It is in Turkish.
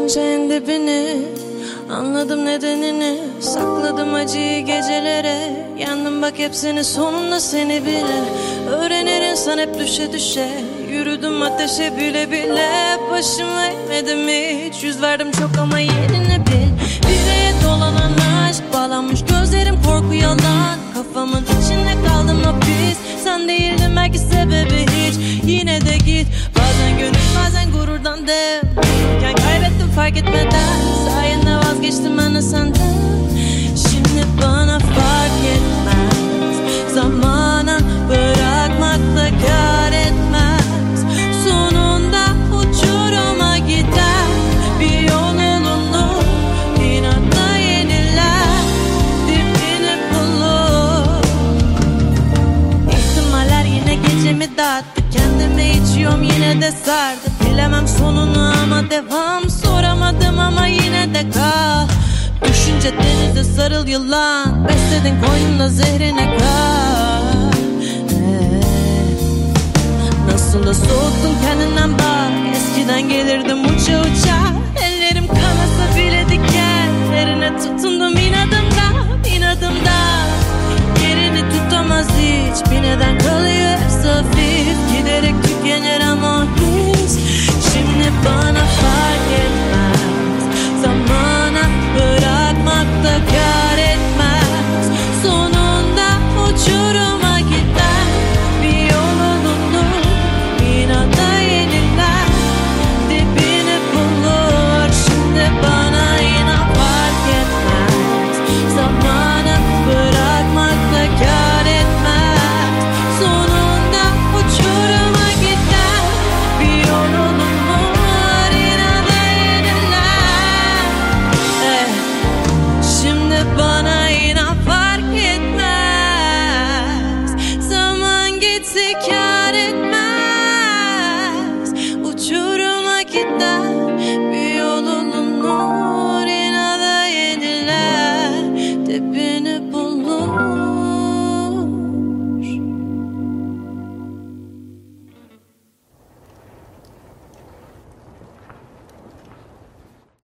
Vardınca en dibini, anladım nedenini. Sakladım acıyı gecelere, yandım bak hepsini, sonunda seni bile. Öğrenir insan hep düşe düşe, yürüdüm ateşe bile bile. Başımla eğmedim hiç, yüz verdim çok ama yerini bil. Yüreğe dolanan aşk, bağlanmış gözlerim korku yalan. Kafamın içinde kaldım hapis, sen değildin belki sebebi hiç. Yine de git, bazen gönül bazen gururdan dev. Kaybettim fark etmeden, sayende vazgeçtim ben de senden. Şimdi bana fark etmez, zamana bırakmak da kâr etmez. Sonunda uçuruma gider bir yolunu, inatla yeniler, dibini bulur. İhtimaller yine gecemi dağıttı, kendime içiyorum yine de sardı. Bilemem sonunu ama devam, soramadım ama yine de kal. Düşünce denize sarıl yılan, besledin koynunda zehrine kal. Nasıl da soğuttun kendinden bak, eskiden gelirdim uça uça. Ellerim kanasa bile dikenlerine tutundum inadımda. Yerini tutamaz hiç, bir neden kalıyor hep hafif. Giderek tükenir ama his. Şimdi bana fark etmez, zamana bırakmak da kâr etmez. Sonunda uçuruma gider bir yolunu, inatla yeniler, dibini bulur. Şimdi bana inan fark etmez, zamana bırakmak da kâr etmez. Sonunda uçuruma gider bir yolunu, inatla yeniler. Şimdi bana inan fark etmez, zaman gitse kâr etmez.